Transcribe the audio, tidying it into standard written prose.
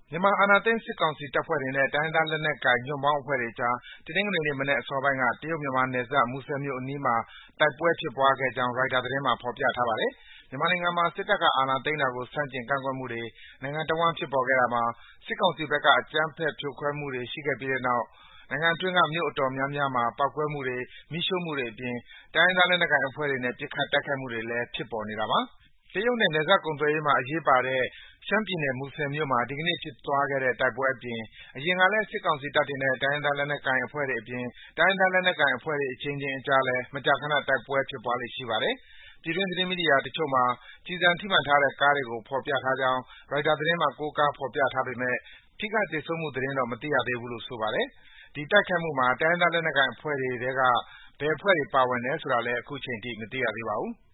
မြန်မာအာဏာသိမ်းစစ်ကောင်စီတပ်ဖွဲ့တွေနဲ့ တိုင်းရင်းသားလက်နက်ကိုင်ညွန့်ပေါင်းအဖွဲ့တွေအကြား တနင်္ဂနွေနေ့မနက်အစောပိုင်းက တရုတ်-မြန်မာနယ်စပ် မူဆယ်မြို့အနီးမှာ တိုက်ပွဲဖြစ်ပွားခဲ့ကြောင်း ရိုက်တာသတင်းမှာ ဖော်ပြထားပါတယ်။ မြန်မာနိုင်ငံမှာ စစ်တပ်က အာဏာသိမ်းတာကို ဆန့်ကျင်ကန့်ကွက်မှုတွေ နိုင်ငံတဝန်းဖြစ်ပေါ်ခဲ့တာမှာ စစ်ကောင်စီဘက်က အကြမ်းဖက်ဖြိုခွဲမှုတွေရှိခဲ့ပြီးတဲ့နောက် နိုင်ငံအတွင်းက မြို့အတော်များများမှာ ပေါက်ကွဲမှုတွေ၊ မီးရှို့မှုတွေအပြင် တိုင်းရင်းသားလက်နက်ကိုင်အဖွဲ့တွေနဲ့ ပစ်ခတ်တိုက်ခိုက်မှုတွေလည်း ဖြစ်ပေါ်နေတာပါ။ တရုတ်နဲ့ နယ်စပ်ကုန်သွယ်ရေးမှာ အရေးပါတဲ့ ရှမ်းပြည်နယ် မူဆယ်မြို့မှာ ဒီကနေ့ဖြစ်သွားတဲ့ တိုက်ပွဲအပြင် အရင်ကလည်း စစ်ကောင်စီတပ်တွေနဲ့ တိုင်းရင်းသားလက်နက်ကိုင်အဖွဲ့တွေအပြင် တိုင်းရင်းသားလက်နက်ကိုင်အဖွဲ့တွေအချင်းချင်းအကြားလည်း မကြာခန တိုက်ပွဲဖြစ်ပွားလေ့ရှိပါတယ်။ ပြည်တွင်းသတင်းမီဒီယာတချို့မှာ ကျည်ဆံထိမှန်ထားတဲ့ကားတွေကို ဖော်ပြထားကြောင်း ရိုက်တာသတင်းမှာ ကိုးကားဖော်ပြထားပေမယ့် ထိခိုက်သေဆုံးမှုသတင်းတော့ မသိရသေးဘူးလို့ ဆိုပါတယ်။ ဒီတိုက်ခိုက်မှုမှာ တိုင်းရင်းသားလက်နက်ကိုင်အဖွဲ့တွေထဲက ဘယ်အဖွဲ့တွေပါဝင်တယ်ဆိုတာလည်း ခုချိန်ထိ မသိရသေးပါဘူး။